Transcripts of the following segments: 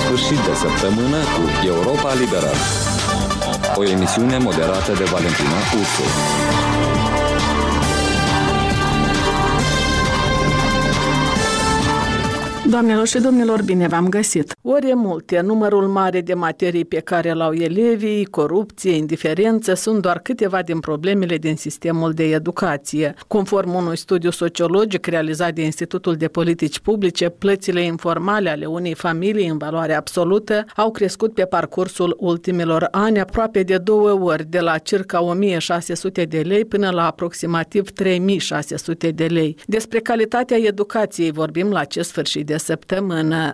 sfârșit de săptămână cu Europa Liberă. O emisiune moderată de Valentina Ursu. Doamnelor și domnilor, bine v-am găsit! Ore multe, numărul mare de materii pe care l-au elevii, corupție, indiferență, sunt doar câteva din problemele din sistemul de educație. Conform unui studiu sociologic realizat de Institutul de Politici Publice, plățile informale ale unei familii în valoare absolută au crescut pe parcursul ultimilor ani aproape de 2 ori, de la circa 1600 de lei până la aproximativ 3600 de lei. Despre calitatea educației vorbim la acest sfârșit de săptămână.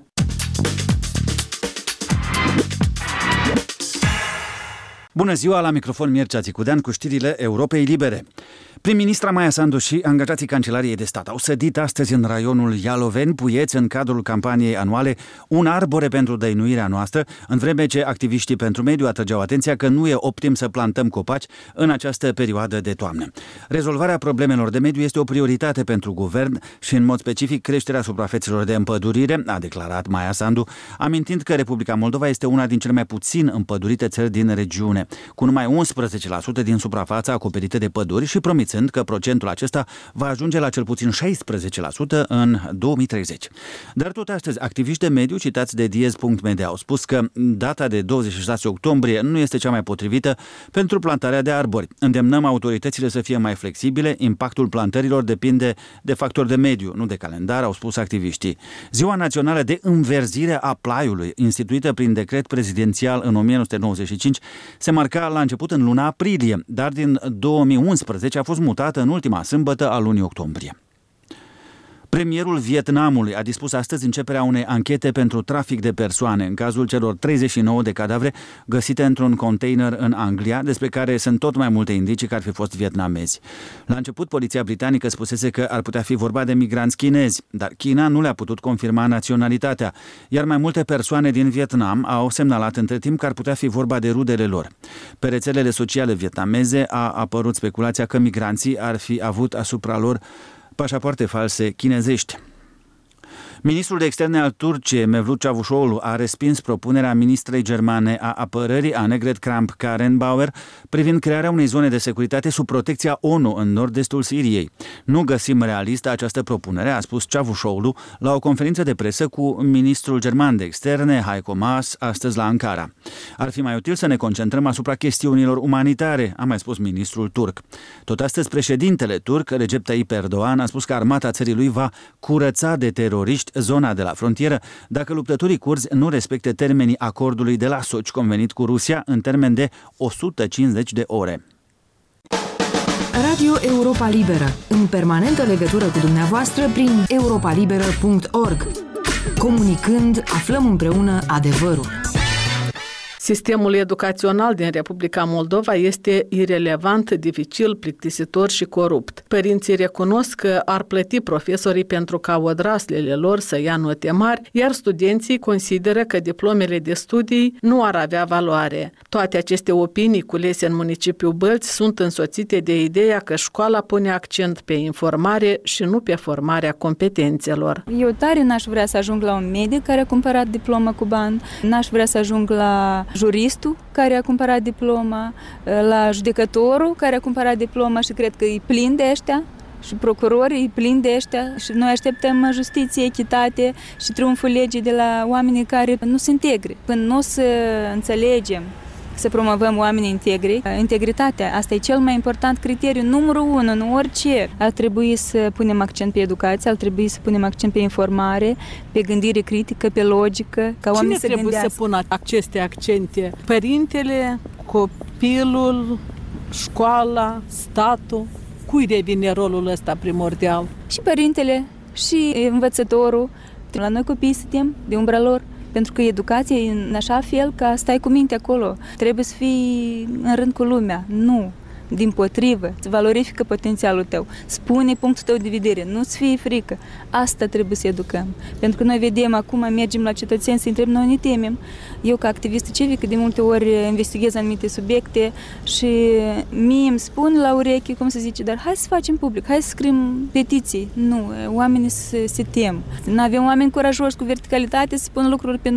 Bună ziua, la microfon Mircea Țicudean cu știrile Europei Libere. Prim-ministra Maia Sandu și angajații Cancelariei de Stat au sădit astăzi în raionul Ialoveni, Puieți, în cadrul campaniei anuale Un arbore pentru dăinuirea noastră, în vreme ce activiștii pentru mediu atrăgeau atenția că nu e optim să plantăm copaci în această perioadă de toamnă. Rezolvarea problemelor de mediu este o prioritate pentru guvern și, în mod specific, creșterea suprafețelor de împădurire, a declarat Maia Sandu, amintind că Republica Moldova este una din cele mai puțin împădurite țări din regiune, cu numai 11% din suprafața acoperită de păduri și promițând că procentul acesta va ajunge la cel puțin 16% în 2030. Dar tot astăzi, activiști de mediu citați de Diez.media au spus că data de 26 octombrie nu este cea mai potrivită pentru plantarea de arbori. Îndemnăm autoritățile să fie mai flexibile, impactul plantărilor depinde de factori de mediu, nu de calendar, au spus activiștii. Ziua Națională de Înverzire a Plaiului, instituită prin decret prezidențial în 1995, se marca la început în luna aprilie, dar din 2011 a fost mutată în ultima sâmbătă a lunii octombrie. Premierul Vietnamului a dispus astăzi începerea unei anchete pentru trafic de persoane în cazul celor 39 de cadavre găsite într-un container în Anglia, despre care sunt tot mai multe indicii că ar fi fost vietnamezi. La început, poliția britanică spusese că ar putea fi vorba de migranți chinezi, dar China nu le-a putut confirma naționalitatea, iar mai multe persoane din Vietnam au semnalat între timp că ar putea fi vorba de rudele lor. Pe rețelele sociale vietnameze a apărut speculația că migranții ar fi avut asupra lor pașapoarte false chinezești. Ministrul de externe al Turciei, Mevlut Çavuşoğlu, a respins propunerea ministrei germane a apărării, Annegret Kramp-Karrenbauer, privind crearea unei zone de securitate sub protecția ONU în nord-estul Siriei. Nu găsim realistă această propunere, a spus Çavuşoğlu la o conferință de presă cu ministrul german de externe, Heiko Maas, astăzi la Ankara. Ar fi mai util să ne concentrăm asupra chestiunilor umanitare, a mai spus ministrul turc. Tot astăzi, președintele turc, Recep Tayyip Erdoğan, a spus că armata țării lui va curăța de teroriști zona de la frontieră dacă luptătorii curzi nu respectă termenii acordului de la Sochi convenit cu Rusia în termen de 150 de ore. Radio Europa Liberă, în permanentă legătură cu dumneavoastră prin europalibera.org. Comunicând, aflăm împreună adevărul. Sistemul educațional din Republica Moldova este irelevant, dificil, plictisitor și corupt. Părinții recunosc că ar plăti profesorii pentru ca odraslele lor să ia note mari, iar studenții consideră că diplomele de studii nu ar avea valoare. Toate aceste opinii culese în municipiul Bălți sunt însoțite de ideea că școala pune accent pe informare și nu pe formarea competențelor. Eu tare n-aș vrea să ajung la un medic care a cumpărat diplomă cu bani, n-aș vrea să ajung la juristul care a cumpărat diploma, la judecătorul care a cumpărat diploma și cred că e plin de ăștia, și procurorii e plin de ăștia și noi așteptăm justiție, echitate și triumful legii de la oamenii care nu se integre. Până nu o să înțelegem, să promovăm oamenii integri, integritatea, asta e cel mai important criteriu, numărul 1 în orice. Ar trebui să punem accent pe educație, ar trebui să punem accent pe informare, pe gândire critică, pe logică, ca oamenii să gândească. Cine trebuie să pună aceste accente? Părintele, copilul, școala, statul? Cui revine rolul ăsta primordial? Și părintele, și învățătorul. La noi copiii suntem de umbra lor. Pentru că educația e în așa fel că stai cu minte acolo. Trebuie să fii în rând cu lumea. Nu. Dimpotrivă, îți valorifică potențialul tău. Spune punctul tău de vedere, nu-ți fie frică. Asta trebuie să educăm. Pentru că noi vedem acum, mergem la cetățeni să întrebăm, noi ne temem. Eu, ca activistă civică, de multe ori investighez anumite subiecte și mie îmi spun la ureche, cum se zice, dar hai să facem public, hai să scriem petiții. Nu, oamenii se tem. Nu avem oameni curajoși cu verticalitate să spună lucruri pe nume.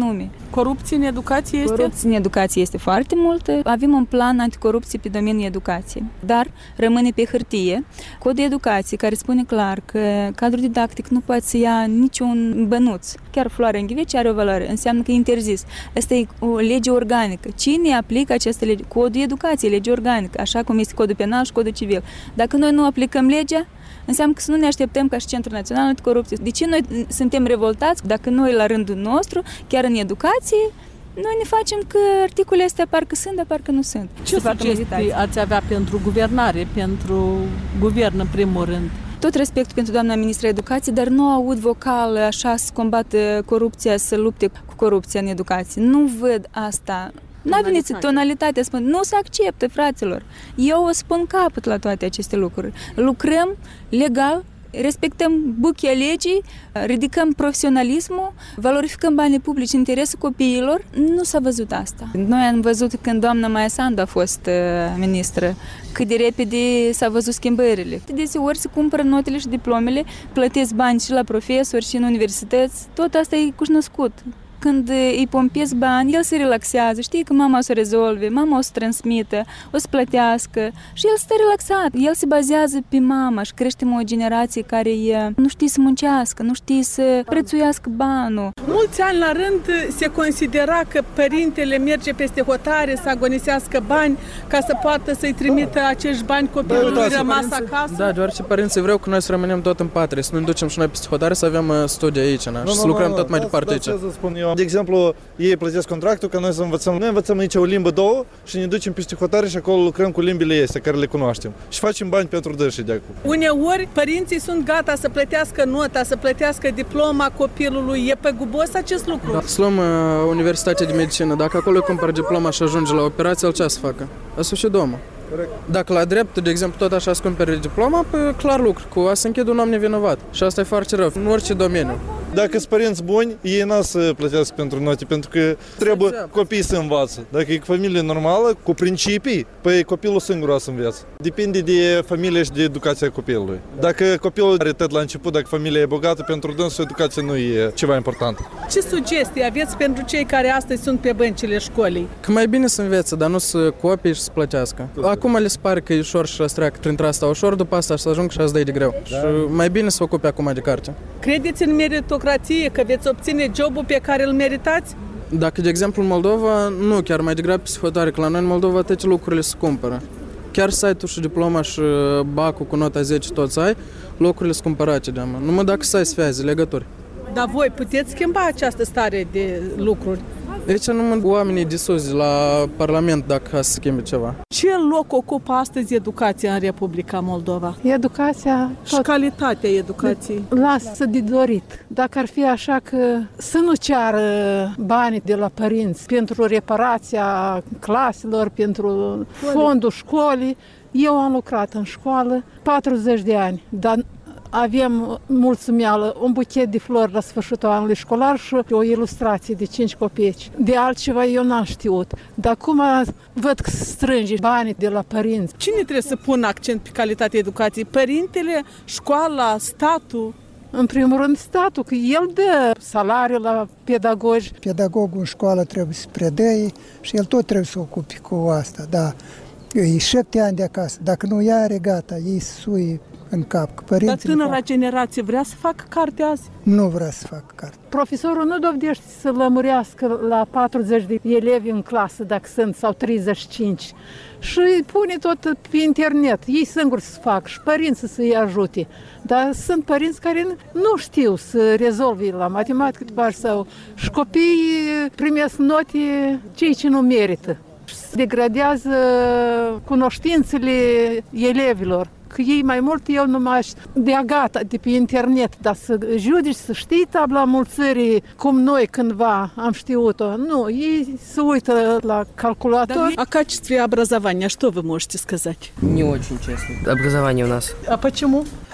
Corupție în educație este? Corupție în educație este foarte multă. Avem un plan anticorupție pe domeniul educației, dar rămâne pe hârtie codul de educație care spune clar că cadrul didactic nu poate să ia niciun bănuț. Chiar floarea în ghivece are o valoare, înseamnă că e interzis. Asta e o lege organică. Cine aplică aceste legi? Codul educației, lege organică, așa cum este codul penal și codul civil. Dacă noi nu aplicăm legea, înseamnă că să nu ne așteptăm ca și Centrul Național Anticorupție. De ce noi suntem revoltați dacă noi, la rândul nostru, chiar în educație, noi ne facem că articolele astea parcă sunt, dar parcă nu sunt. Ce sugestii ați avea pentru guvernare, pentru guvern în primul rând? Tot respectul pentru doamna ministra educației, dar nu aud vocal așa să combată corupția, să lupte cu corupția în educație. Nu văd asta. N-a venit tonalitatea, spun, nu se acceptă, fraților. Eu o spun capăt la toate aceste lucruri. Lucrăm legal, respectăm buchea legii, ridicăm profesionalismul, valorificăm banii publici în interesul copiilor. Nu s-a văzut asta. Noi am văzut când doamna Maia Sandu a fost ministră, cât de repede s-a văzut schimbările. Deseori se cumpără notele și diplomele, plătesc bani și la profesori și în universități. Tot asta e cunoscut. Când îi pompesc bani, el se relaxează, știe că mama o să rezolve, mama o să transmită, o să plătească și el stă relaxat. El se bazează pe mama și creștem o generație care nu știe să muncească, nu știe să prețuiască banul. Mulți ani la rând se considera că părintele merge peste hotare să agonisească bani ca să poată să-i trimită acești bani copilului rămas acasă. Da, deoarece părinții vreau că noi să rămânem tot în patrie, să nu ne ducem și noi peste hotare, să avem studii aici, și să lucrăm tot mai departe aici. De exemplu, ei plătesc contractul ca noi să învățăm. Noi învățăm aici o limbă, două și ne ducem peste hotare și acolo lucrăm cu limbile astea care le cunoaștem. Și facem bani pentru dânsii de acolo. Uneori, părinții sunt gata să plătească nota, să plătească diploma copilului. E păgubos acest lucru? Da. Să luăm Universitatea de Medicină. Dacă acolo cumpără diploma și ajunge la operație, el ce să facă? Asta și domă. Corect. Dacă la drept, de exemplu, tot așa să cumpere diploma, clar lucru, cu a să închide un om nevinovat. Și asta e foarte rău, în orice domeniu. Dacă sunt părinți buni, ei n-au să plătească pentru note, pentru că trebuie copiii să învață. Dacă e familie normală, cu principii, păi copilul singur o să învețe. Depinde de familie și de educația copilului. Dacă copilul are tot la început, dacă familia e bogată, pentru dânsul educația nu e ceva important. Ce sugestii aveți pentru cei care astăzi sunt pe băncile școlii? Că mai bine să învețe, dar nu să copii și să plătească. Acum le pare că e ușor și să treacă printre asta ușor, după asta să ajung și să dai de greu. Da. Și mai bine să ocupe acum de carte. Credeți în meritocrație, că veți obține jobul pe care îl meritați? Dacă, de exemplu, în Moldova, nu, chiar mai degrabă psihotare, că la noi în Moldova toate lucrurile se cumpără. Chiar site-ul și diploma și bacul cu nota 10 toți ai, locurile se cumpărate de-amă. Numai dacă să ai sfeaze, legături. Dar voi puteți schimba această stare de lucruri? Aici numai oamenii de sus, la Parlament, dacă să schimbe ceva. Ce loc ocupă astăzi educația în Republica Moldova? Educația... Și calitatea educației? Lasă de dorit. Dacă ar fi așa că să nu ceară banii de la părinți pentru reparația claselor, pentru fondul școlii. Eu am lucrat în școală 40 de ani, dar avem mulțumeală, un buchet de flori la sfârșitul anului școlar și o ilustrație de 5 copeci. De altceva eu n-am știut. Dar acum văd că strânge banii de la părinți. Cine trebuie să pună accent pe calitatea educației? Părintele, școala, statul? În primul rând statul, că el dă salariul la pedagogi. Pedagogul în școală trebuie să predea și el tot trebuie să ocupe cu asta. Da, e 7 ani de acasă. Dacă nu ia are gata, ei sui în cap. Dar tânăra generație vrea să facă carte azi? Nu vrea să facă carte. Profesorul nu dovedește să lămurească la 40 de elevi în clasă, dacă sunt, sau 35. Și îi pune tot pe internet. Ei singuri să facă și părinții să-i ajute. Dar sunt părinți care nu știu să rezolve la matematică sau și copiii primesc note cei ce nu merită. Se degradează cunoștințele elevilor. Că ei mai mult eu numai de-a gata, de pe internet, dar să judeci, să știi tabla mulțirii, cum noi cândva am știut-o. Nu, ei se uită la calculator. А качестве образования что вы можете сказать? Не очень, честно. Образование у нас. А почему?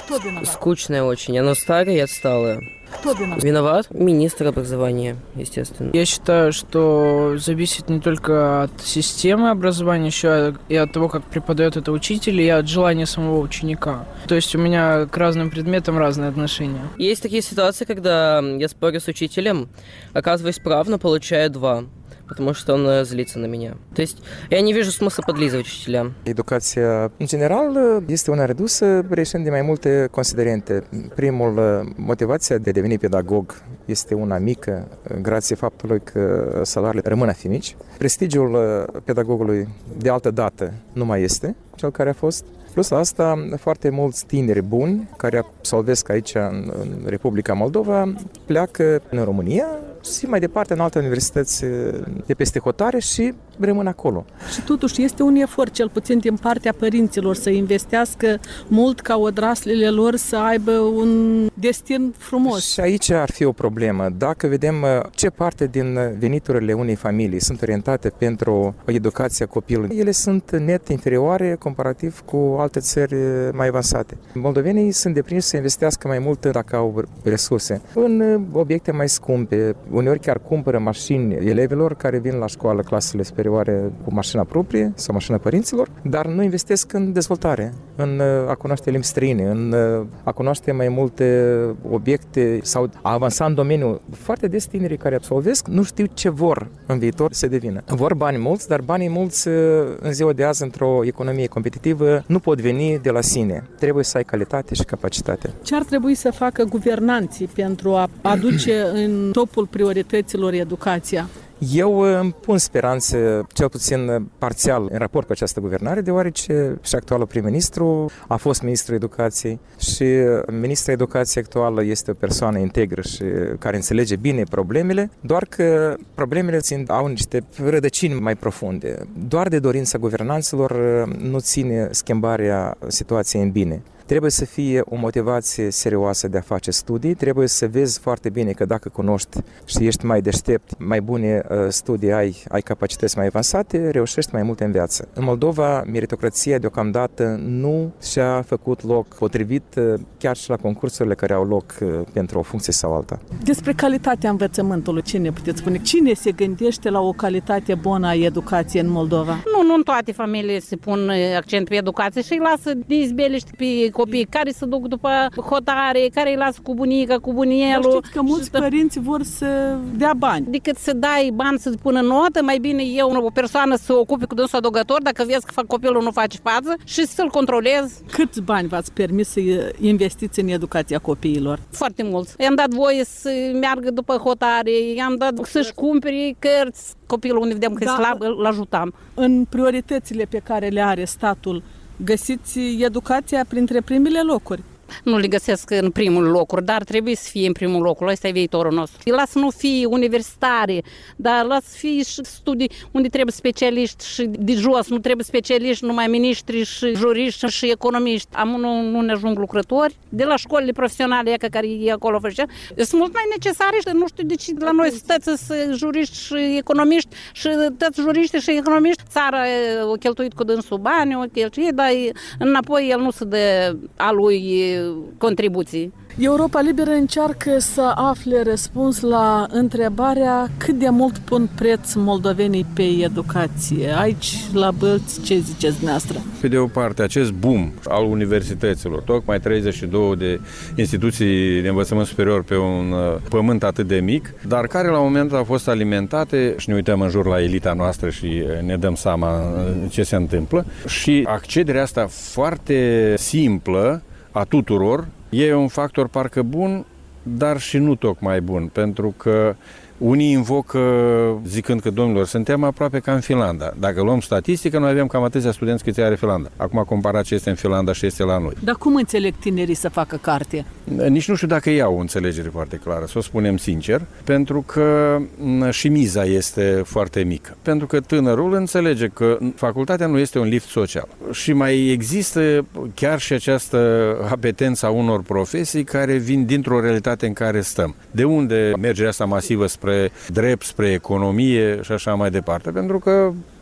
Кто виноват? Скучная очень. Она старая и отсталая. Кто виноват? Виноват министр образования, естественно. Я считаю, что зависит не только от системы образования, еще и от того, как преподает это учитель, и от желания самого ученика. То есть у меня к разным предметам разные отношения. Есть такие ситуации, когда я спорю с учителем, оказываюсь прав, но получаю 2. Потому что он злится на меня. То есть я не вижу смысла подлизывать учителям. Educația, în general, este una redusă, reișind de mai multe considerente. Primul, motivația de a deveni pedagog este una mică, grație faptului că salariile rămân a fi mici. Prestigiul pedagogului de altă dată nu mai este cel care a fost. Plus la asta, foarte mulți tineri buni care absolvesc aici în Republica Moldova pleacă în România și mai departe în alte universități de peste hotare și rămân acolo. Și totuși este un efort, cel puțin din partea părinților, să investească mult ca odraslele lor să aibă un destin frumos. Și aici ar fi o problemă. Dacă vedem ce parte din veniturile unei familii sunt orientate pentru educația copilului, ele sunt net inferioare comparativ cu alte țări mai avansate. Moldovenii sunt deprinși să investească mai mult dacă au resurse în obiecte mai scumpe. Uneori chiar cumpără mașini elevilor care vin la școală, clasele superioare, cu mașina proprie sau mașina părinților, dar nu investesc în dezvoltare, în a cunoaște limbi străine, în a cunoaște mai multe obiecte sau a avansa în domeniu. Foarte des tinerii care absolvesc nu știu ce vor în viitor să devină. Vor bani mulți, dar banii mulți în ziua de azi într-o economie competitivă nu pot veni de la sine. Trebuie să ai calitate și capacitate. Ce ar trebui să facă guvernanții pentru a aduce în topul priorităților educația? Eu îmi pun speranțe, cel puțin parțial, în raport cu această guvernare, deoarece și actualul prim-ministru a fost ministrul educației și ministrul educației actuală este o persoană integră și care înțelege bine problemele, doar că problemele au niște rădăcini mai profunde. Doar de dorința guvernanților nu ține schimbarea situației în bine. Trebuie să fie o motivație serioasă de a face studii, trebuie să vezi foarte bine că dacă cunoști și ești mai deștept, mai bune studii ai capacități mai avansate, reușești mai multe în viață. În Moldova, meritocrația deocamdată nu și-a făcut loc potrivit chiar și la concursurile care au loc pentru o funcție sau alta. Despre calitatea învățământului, ce ne puteți spune? Cine se gândește la o calitate bună a educației în Moldova? Nu în toate familiile se pun accent pe educație și îi lasă de izbeliști pe copii care se duc după hotare, care îi lasă cu bunica, cu bunielul. Dar știți că mulți părinți vor să dea bani. Decât să dai bani să-ți pună notă, mai bine eu, o persoană, să se ocupe cu dânsul adăugător, dacă vezi că copilul nu face față și să-l controlezi. Câți bani v-ați permis să investiți în educația copiilor? Foarte mulți. I-am dat voie să meargă după hotare, i-am dat să-și cumpere cărți. Copilul unde vedem că e slab, îl ajutam. În prioritățile pe care le are statul, găsiți educația printre primele locuri? Nu le găsesc în primul locuri, dar trebuie să fie în primul locul. Ăsta e viitorul nostru. Lasă nu fie universitare, dar lasă fie și studii unde trebuie specialiști și de jos, nu trebuie specialiști, numai miniștri și juriști și economiști. Nu ne ajung lucrători. De la școlile profesionale care e acolo făcea, sunt mult mai necesare și nu știu de ce la noi stăți juriști și economiști și toți juriști și economiști. Țara o cheltuit cu dânsul bani, o cheltuit, dar înapoi el nu se dă a lui contribuții. Europa Liberă încearcă să afle răspuns la întrebarea cât de mult pun preț moldovenii pe educație. Aici, la Bălți, ce ziceți dumneavoastră? Pe de o parte, acest boom al universităților, tocmai 32 de instituții de învățământ superior pe un pământ atât de mic, dar care la un moment dat au fost alimentate și ne uităm în jur la elita noastră și ne dăm seama ce se întâmplă și accederea asta foarte simplă a tuturor e un factor parcă bun, dar și nu tocmai bun, pentru că unii invocă zicând că, domnilor, suntem aproape ca în Finlanda. Dacă luăm statistică, noi avem cam atâția studenți cât are Finlanda. Acum comparat ce este în Finlanda și este la noi. Dar cum înțeleg tinerii să facă carte? Nici nu știu dacă ei au o înțelegere foarte clară, să o spunem sincer, pentru că și miza este foarte mică. Pentru că tânărul înțelege că facultatea nu este un lift social. Și mai există chiar și această apetență a unor profesii care vin dintr-o realitate în care stăm. De unde mergerea asta masivă spre drept, spre economie și așa mai departe? Pentru că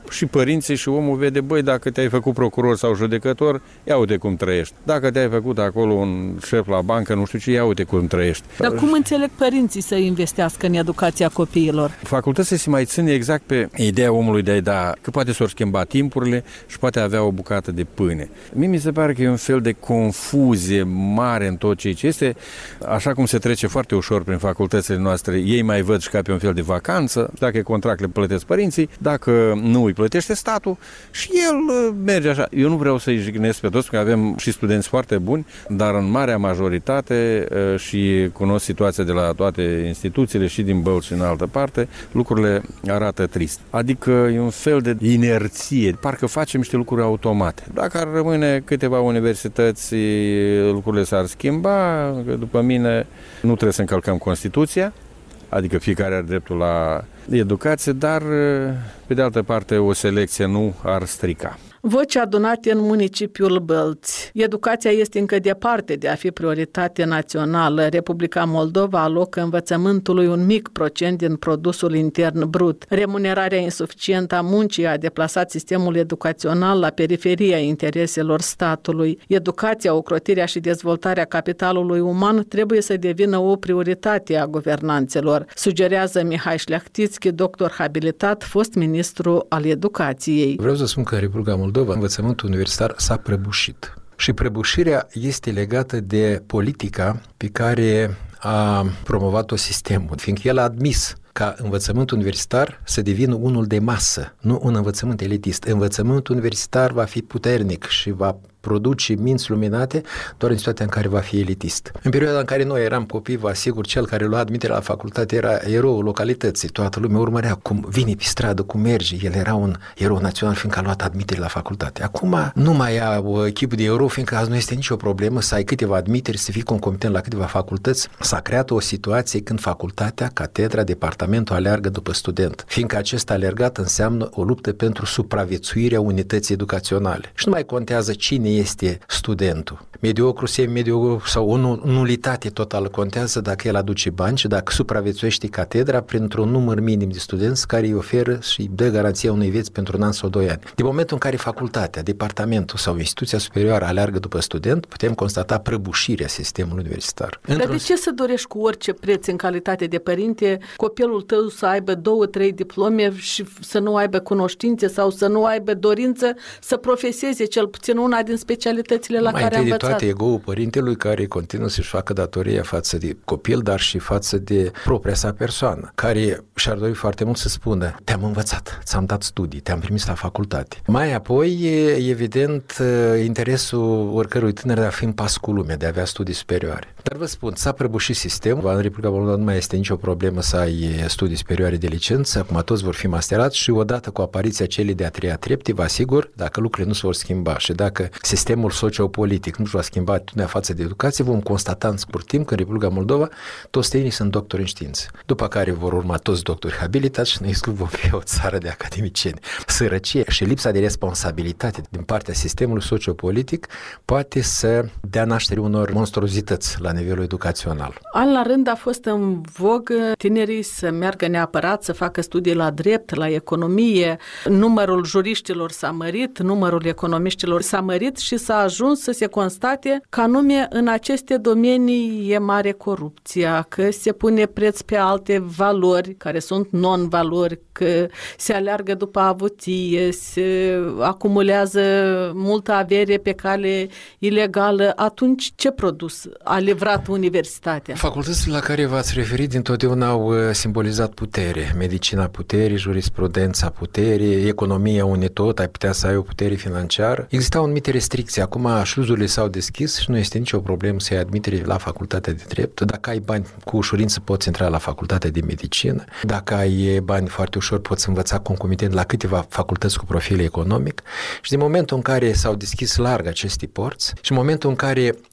și părinții și omul vede, băi, dacă te-ai făcut procuror sau judecător, ia uite cum trăiești. Dacă te-ai făcut acolo un șef la bancă, nu știu ce, ia uite cum trăiești. Dar cum înțeleg părinții să investească în educația copiilor? Facultățile se mai ține exact pe ideea omului de a-i da, că poate s-or schimba timpurile și poate avea o bucată de pâine. Mie mi se pare că e un fel de confuzie mare în tot ce este, așa cum se trece foarte ușor prin facultățile noastre, ei mai văd și ca pe un fel de vacanță, dacă e contract le plătesc părinții, dacă nu îi plătește statul și el merge așa. Eu nu vreau să-i jignesc pe toți, pentru că avem și studenți foarte buni, dar în marea majoritate și cunosc situația de la toate instituțiile și din Bălți și în altă parte, lucrurile arată trist. Adică e un fel de inerție, parcă facem niște lucruri automate. Dacă ar rămâne câteva universități, lucrurile s-ar schimba, că după mine nu trebuie să încălcăm Constituția, adică fiecare are dreptul la educație, dar pe de altă parte o selecție nu ar strica. Voci adunate în municipiul Bălți. Educația este încă departe de a fi prioritate națională. Republica Moldova alocă învățământului un mic procent din produsul intern brut. Remunerarea insuficientă a muncii a deplasat sistemul educațional la periferia intereselor statului. Educația, ocrotirea și dezvoltarea capitalului uman trebuie să devină o prioritate a guvernanțelor, sugerează Mihai Șleachtițchi, doctor habilitat, fost ministru al educației. Vreau să spun că în Republica Moldova învățământul universitar s-a prăbușit. Și prăbușirea este legată de politica pe care a promovat-o sistemul, fiindcă el a admis ca învățământul universitar să devină unul de masă, nu un învățământ elitist. Învățământul universitar va fi puternic și va produce minți luminate doar în situația în care va fi elitist. În perioada în care noi eram copii, vă asigur, cel care lua admiterea la facultate era eroul localității. Toată lumea urmărea cum vine pe stradă, cum merge. El era un erou național fiindcă a luat admitere la facultate. Acum nu mai ia o echipă de erou fiindcă azi nu este nicio problemă să ai câteva admiteri, să fii concomitent la câteva facultăți. S-a creat o situație când facultatea, catedra, departamentul aleargă după student. Fiindcă acest alergat înseamnă o luptă pentru supraviețuirea unității educaționale. Și nu mai contează cine este studentul. Mediocru, semimediocru sau o nulitate totală contează dacă el aduce bani și dacă supraviețuiește catedra printr-un număr minim de studenți care îi oferă și îi dă garanția unei vieți pentru un an sau 2 ani. Din momentul în care facultatea, departamentul sau instituția superioară aleargă după student, putem constata prăbușirea sistemului universitar. Dar de ce să dorești cu orice preț în calitate de părinte copilul tău să aibă 2-3 diplome și să nu aibă cunoștințe sau să nu aibă dorință să profeseze cel puțin una din specialitățile la care a învățat? Mai întâi de toate ego-ul părintelui care continuă să-și facă datoria față de copil, dar și față de propria sa persoană, care și-ar dori foarte mult să spună: te-am învățat, ți-am dat studii, te-am trimis la facultate. Mai apoi, evident, interesul oricărui tânăr de a fi în pas cu lumea, de a avea studii superioare. Dar vă spun, s-a prăbușit sistemul, în Republica Moldova nu mai este nicio problemă să ai studii superioare de licență, acum toți vor fi masterați și odată cu apariția celei de-a treia trepte, vă asigur, dacă lucrurile nu se vor schimba și dacă sistemul sociopolitic nu va schimba atitudinea față de educație, vom constata în scurt timp că în Republica Moldova toți tânării sunt doctori în știință. După care vor urma toți doctori habilitați și noi vom fi o țară de academicieni. Sărăcie și lipsa de responsabilitate din partea sistemului sociopolitic poate să dea naștere unor monstruozități la nivelul educațional. An la rând a fost în vogă tinerii să meargă neapărat să facă studii la drept, la economie. Numărul juriștilor s-a mărit, numărul economiștilor s-a mărit și s-a ajuns să se constate că anume în aceste domenii e mare corupția, că se pune preț pe alte valori care sunt non-valori, că se aleargă după avuție, se acumulează multă avere pe cale ilegală. Atunci ce produs a livrat universitatea? Facultățile la care v-ați referit dintotdeauna au simbolizat putere. Medicina puterii, jurisprudența puterii, economia unei tot, ai putea să ai o putere financiară. Existau anumite restricții. Acum șluzurile s-au deschis și nu este nicio problemă să ai admitere la facultatea de drept. Dacă ai bani, cu ușurință poți intra la facultatea de medicină. Dacă ai bani, foarte ușor poți învăța concomitent la câteva facultăți cu profil economic. Și din momentul în care s-au deschis larg aceste porți și în momentul în care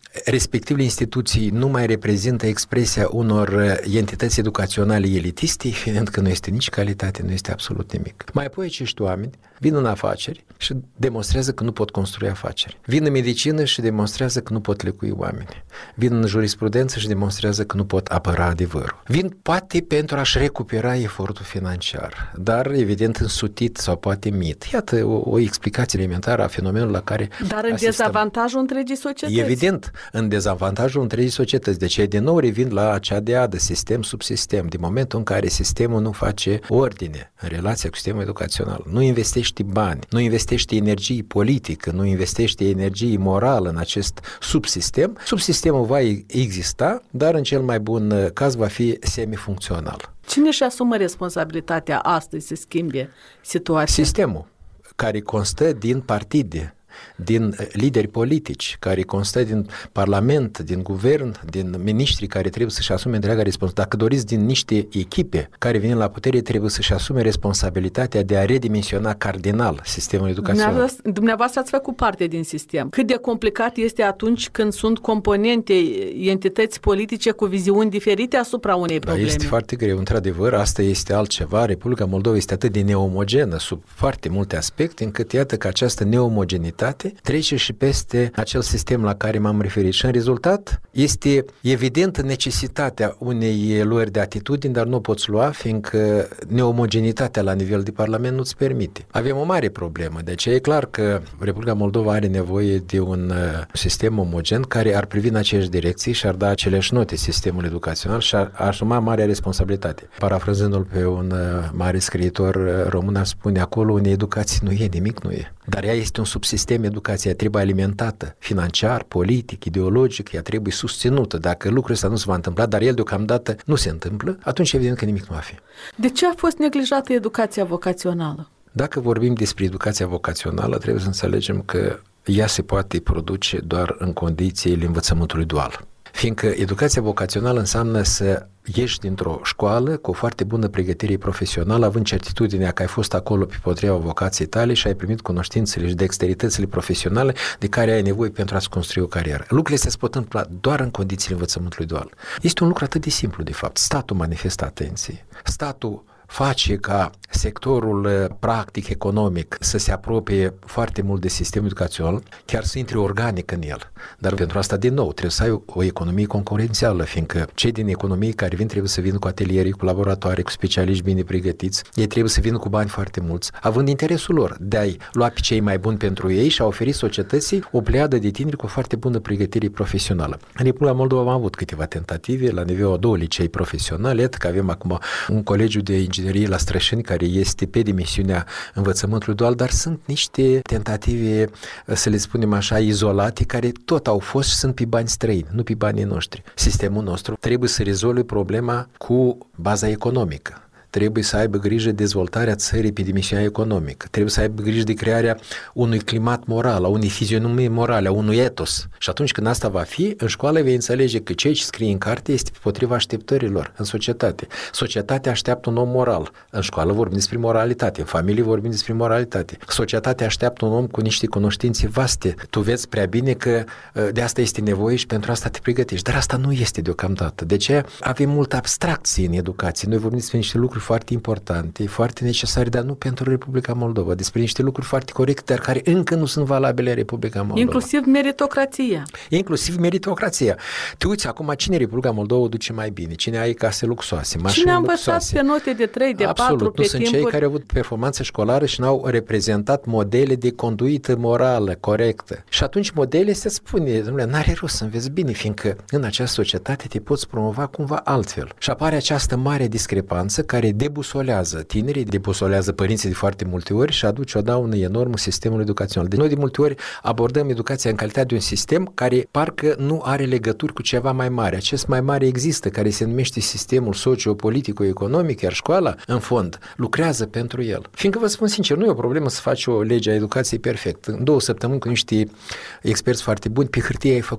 respectivele instituții nu mai reprezintă expresia unor entități educaționale elitiste, evident că nu este nici calitate, nu este absolut nimic. Mai apoi acești oameni vin în afaceri și demonstrează că nu pot construi afaceri. Vin în medicină și demonstrează că nu pot lecui oameni. Vin în jurisprudență și demonstrează că nu pot apăra adevărul. Vin poate pentru a-și recupera efortul financiar, dar evident însutit sau poate mit. Iată o explicație elementară a fenomenului la care Dar în dezavantajul întregii societăți. Evident, în dezavantajul întregii societăți. Deci din nou revin la acea de sistem sub sistem. Din momentul în care sistemul nu face ordine în relația cu sistemul educațional, nu investește bani, nu investește energie politică, nu investește energie morală în acest subsistem, subsistemul va exista, dar în cel mai bun caz va fi semifuncțional. Cine își asumă responsabilitatea astăzi să schimbe situația? Sistemul, care constă din partide, din lideri politici, care constă din parlament, din guvern, din miniștri care trebuie să-și asume întreaga responsabilitate. Dacă doriți, din niște echipe care vin la putere, trebuie să-și asume responsabilitatea de a redimensiona cardinal sistemul educațional. Dumneavoastră ați făcut parte din sistem. Cât de complicat este atunci când sunt componente, entități politice cu viziuni diferite asupra unei probleme? Este foarte greu. Într-adevăr, asta este altceva. Republica Moldova este atât de neomogenă sub foarte multe aspecte, încât iată că această neomogenitate trece și peste acel sistem la care m-am referit. Și în rezultat este evident necesitatea unei luări de atitudini, dar nu o poți lua, fiindcă neomogenitatea la nivel de Parlament nu-ți permite. Avem o mare problemă, de aceea e clar că Republica Moldova are nevoie de un sistem omogen care ar privi în aceeași direcții și ar da aceleași note sistemul educațional și ar asuma mare responsabilitate. Parafrazându-l pe un mare scriitor român, ar spune: acolo unde educație nu e, nimic nu e. Dar ea este un subsistem, educația trebuie alimentată, financiar, politic, ideologic, ea trebuie susținută. Dacă lucrul ăsta nu se va întâmpla, dar el deocamdată nu se întâmplă, atunci evident că nimic nu va fi. De ce a fost neglijată educația vocațională? Dacă vorbim despre educația vocațională, trebuie să înțelegem că ea se poate produce doar în condițiile învățământului dual. Fiindcă educația vocațională înseamnă să ieși dintr-o școală cu o foarte bună pregătire profesională, având certitudinea că ai fost acolo pe potriva vocației tale și ai primit cunoștințele și dexteritățile profesionale de care ai nevoie pentru a-ți construi o carieră. Lucrurile se pot întâmpla doar în condițiile învățământului dual. Este un lucru atât de simplu, de fapt. Statul manifestă atenție. Statul face ca sectorul practic economic să se apropie foarte mult de sistemul educațional, chiar să intre organic în el. Dar pentru asta, din nou, trebuie să ai o economie concurențială, fiindcă cei din economie care vin trebuie să vină cu ateliere, cu laboratoare, cu specialiști bine pregătiți. Ei trebuie să vină cu bani foarte mulți, având interesul lor de a-i lua pe cei mai buni pentru ei și a oferi societății o pleiadă de tineri cu foarte bună pregătire profesională. În Republica Moldova am avut câteva tentative la nivelul a 2 licei profesionale, că avem acum un colegiu de inginerie la Strășeni care este pe dimensiunea învățământului dual, dar sunt niște tentative, să le spunem așa, izolate, care tot au fost și sunt pe bani străini, nu pe banii noștri. Sistemul nostru trebuie să rezolve problema cu baza economică. Trebuie să aibă grijă de dezvoltarea țării pe dimensiunea economică. Trebuie să aibă grijă de crearea unui climat moral, a unei fizionomii morale, a unui etos. Și atunci când asta va fi, în școală vei înțelege că ceea ce scrie în carte este potriva așteptărilor în societate. Societatea așteaptă un om moral. În școală vorbim despre moralitate, în familie vorbim despre moralitate. Societatea așteaptă un om cu niște cunoștințe vaste. Tu vezi prea bine că de asta este nevoie și pentru asta te pregătești. Dar asta nu este deocamdată. De ce avem multă abstracție în educație? Noi vorbim despre niște lucruri foarte importante, foarte necesare, dar nu pentru Republica Moldova, despre niște lucruri foarte corecte, dar care încă nu sunt valabile în Republica Moldova. Inclusiv meritocrația. Inclusiv meritocrația. Tu uiți acum cine Republica Moldova o duce mai bine, cine are case luxoase, mașini luxoase. Cine a învățat pe note de 3, de 4, absolut, pe nu sunt timpuri. cei care au avut performanță școlară și n-au reprezentat modele de conduită morală, corectă. Și atunci modele se spune, domnule, n-are rost să înveți bine, fiindcă în această societate te poți promova cumva altfel. Și apare această mare discrepanță care debusolează tinerii, debusolează părinții de foarte multe ori și aduce o daună enormă sistemului educațional. Deci noi de multe ori abordăm educația în calitate de un sistem care parcă nu are legături cu ceva mai mare. Acest mai mare există, care se numește sistemul socio-politico-economic, iar școala, în fond, lucrează pentru el. Fiindcă vă spun sincer, nu e o problemă să faci o lege a educației perfectă. În 2 săptămâni cu niște experți foarte buni, pe hârtie ai făcut-o.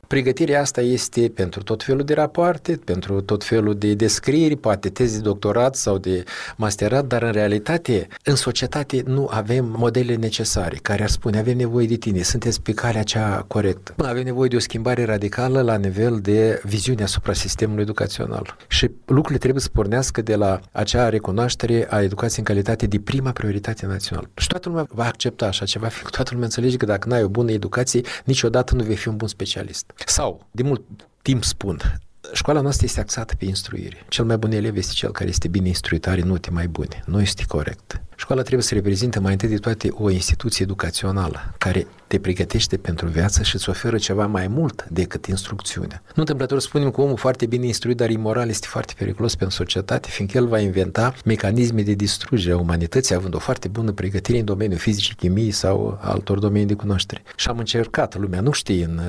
Pregătirea asta este pentru tot felul de rapoarte, pentru tot felul de descrieri, poate teze de doctorat sau de masterat, dar în realitate, în societate nu avem modele necesare care ar spune avem nevoie de tine, sunteți pe calea cea corectă. Avem nevoie de o schimbare radicală la nivel de viziune asupra sistemului educațional. Și lucrurile trebuie să pornească de la acea recunoaștere a educației în calitate de prima prioritate națională. Și toată lumea va accepta așa ceva, fiindcă toată lumea înțelege că dacă n-ai o bună educație, niciodată nu vei fi un bun specialist. Sau, de mult timp spun, școala noastră este axată pe instruire. Cel mai bun elev este cel care este bine instruit, are note mai bune. Nu este corect. Școala trebuie să reprezinte mai întâi de toate o instituție educațională care te pregătește pentru viață și îți oferă ceva mai mult decât instrucțiunea. Nu întâmplător spunem că omul foarte bine instruit, dar imoral, este foarte periculos pentru societate, fiindcă el va inventa mecanisme de distrugere a umanității, având o foarte bună pregătire în domeniul fizicii, chimii sau altor domenii de cunoaștere. Și am încercat, lumea nu știe, în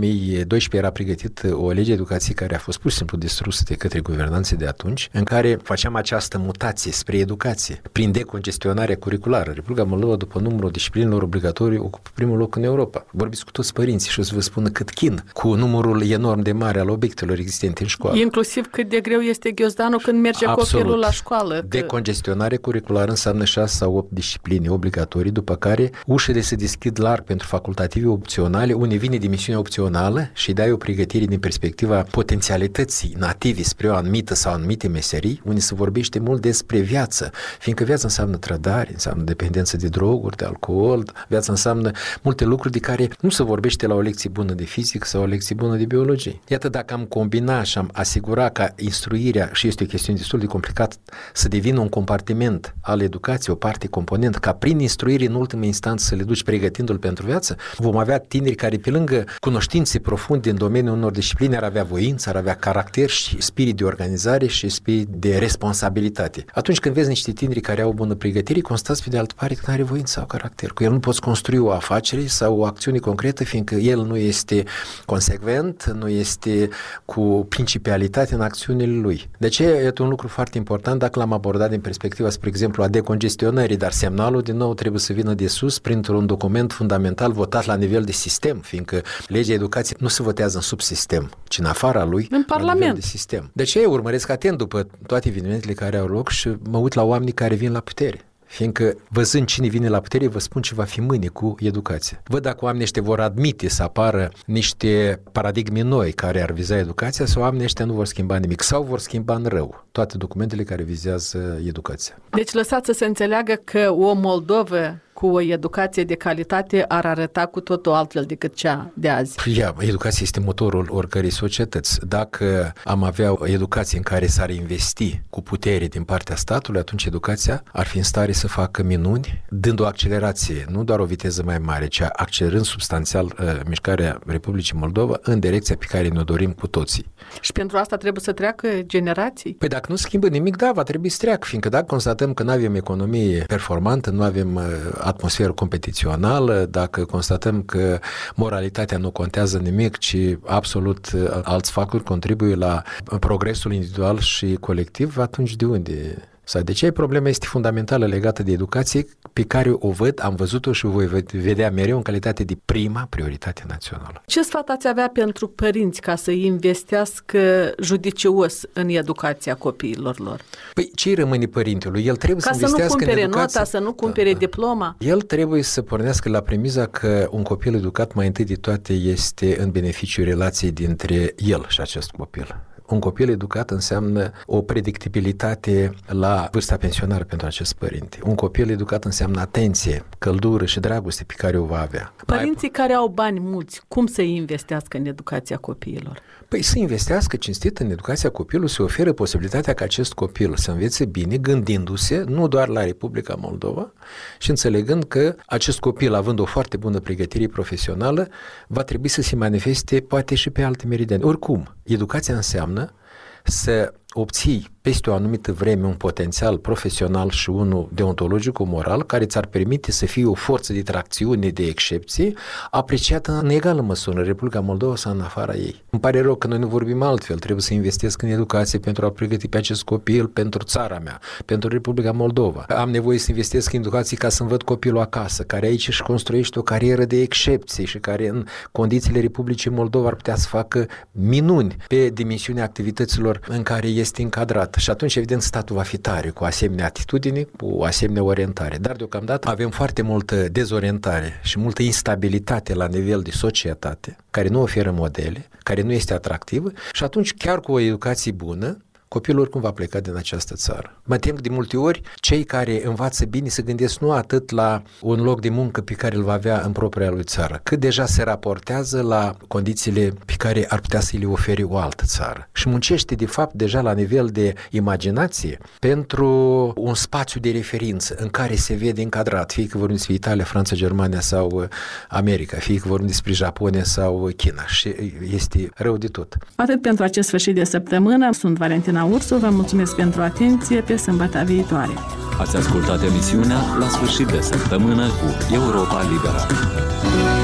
2012 era pregătit o lege de educație care a fost pur și simplu distrusă de către guvernanții de atunci, în care făceam această mutație spre educație, prin decongestionarea curriculară. Republica Moldova, după numărul disciplinelor obligatorii, ocupă primul loc în Europa. Vorbiți cu toți părinții și o să vă spună cât chin cu numărul enorm de mare al obiectelor existente în școală. Inclusiv cât de greu este ghiozdanul când merge copilul la școală. Decongestionare curriculară înseamnă 6 sau 8 discipline obligatorii, după care ușile se deschid larg pentru facultative opționale, unde vine dimensiunea opțională și dai o pregătire din perspectiva potențialității native spre o anumită sau anumite meserii, unde se vorbește mult despre viață, fiindcă viața înseamnă trădare, înseamnă dependență de droguri, de alcool, viața înseamnă multe lucruri de care nu se vorbește la o lecție bună de fizică sau o lecție bună de biologie. Iată, dacă am combina și am asigura ca instruirea, și este o chestiune destul de complicată, să devină un compartiment al educației, o parte component, ca prin instruire în ultimă instanță să le duci pregătindu-l pentru viață, vom avea tineri care pe lângă cunoștințe profunde în domeniul unor discipline ar avea voință, ar avea caracter și spirit de organizare și spirit de responsabilitate. Atunci când vezi niște tineri care au o bună pregătire, constați pe de altă parte că nu are voință sau caracter, că el nu poți construi o afacere sau o acțiune concretă, fiindcă el nu este consecvent, nu este cu principialitate în acțiunile lui. De ce e un lucru foarte important dacă l-am abordat din perspectiva, spre exemplu, a decongestionării, dar semnalul din nou trebuie să vină de sus printr-un document fundamental votat la nivel de sistem, fiindcă legea educației nu se votează în subsistem, ci în afara lui, în Parlament, nivel de sistem. De ce eu urmăresc atent după toate evenimentele care au loc și mă uit la oamenii care vin la putere? Fiindcă văzând cine vine la putere, vă spun ce va fi mâine cu educația. Văd dacă oamenii ăștia vor admite să apară niște paradigme noi care ar viza educația sau oamenii ăștia nu vor schimba nimic sau vor schimba în rău toate documentele care vizează educația. Deci lăsați să se înțeleagă că o Moldovă cu o educație de calitate ar arăta cu totul altfel decât cea de azi. Educația este motorul oricărei societăți. Dacă am avea o educație în care s-ar investi cu putere din partea statului, atunci educația ar fi în stare să facă minuni, dând o accelerație, nu doar o viteză mai mare, ci accelerând substanțial mișcarea Republicii Moldova în direcția pe care ne-o dorim cu toții. Și pentru asta trebuie să treacă generații? Păi dacă nu schimbă nimic, va trebui să treacă, fiindcă dacă constatăm că nu avem economie performantă, nu avem atmosferă competițională, dacă constatăm că moralitatea nu contează nimic, ci absolut alți factori contribuie la progresul individual și colectiv, atunci de unde? Sau de ce problema este fundamentală legată de educație pe care o văd, am văzut-o și o voi vedea mereu în calitate de prima prioritate națională. Ce sfat ați avea pentru părinți ca să investească judicios în educația copiilor lor? Păi ce rămâne părintelui? El trebuie să investească în educație. Ca să nu cumpere nota, să nu cumpere diploma. El trebuie să pornească la premiza că un copil educat mai întâi de toate este în beneficiul relației dintre el și acest copil. Un copil educat înseamnă o predictibilitate la vârsta pensionară pentru acest părinte. Un copil educat înseamnă atenție, căldură și dragoste pe care o va avea. Părinții care au bani mulți, cum să investească în educația copiilor? Păi să investească cinstit în educația copilului, se oferă posibilitatea ca acest copil să învețe bine, gândindu-se nu doar la Republica Moldova și înțelegând că acest copil, având o foarte bună pregătire profesională, va trebui să se manifeste poate și pe alte meridiane. Oricum, educația înseamnă să obții peste o anumită vreme un potențial profesional și unul deontologico-moral care ți-ar permite să fii o forță de tracțiune de excepție apreciată în egală măsură în Republica Moldova sau în afara ei. Îmi pare rău că noi nu vorbim altfel, trebuie să investesc în educație pentru a pregăti pe acest copil pentru țara mea, pentru Republica Moldova. Am nevoie să investesc în educație ca să-mi văd copilul acasă, care aici își construiește o carieră de excepție și care în condițiile Republicii Moldova ar putea să facă minuni pe dimensiunea activităților în care este încadrat. Și atunci, evident, statul va fi tare cu asemenea atitudine, cu o asemenea orientare. Dar, deocamdată, avem foarte multă dezorientare și multă instabilitate la nivel de societate, care nu oferă modele, care nu este atractivă și atunci, chiar cu o educație bună, copilul oricum va pleca din această țară. Mă tem că de multe ori cei care învață bine se gândesc nu atât la un loc de muncă pe care îl va avea în propria lui țară, cât deja se raportează la condițiile pe care ar putea să le ofere o altă țară. Și muncește de fapt deja la nivel de imaginație pentru un spațiu de referință în care se vede încadrat, fie că vorbim despre Italia, Franța, Germania sau America, fie că vorbim despre Japonia sau China. Și este rău de tot. Atât pentru acest sfârșit de săptămână. Sunt Valentina Ursu, vă mulțumesc pentru atenție, pe sâmbătă viitoare. Ați ascultat emisiunea La sfârșit de săptămână cu Europa Liberă.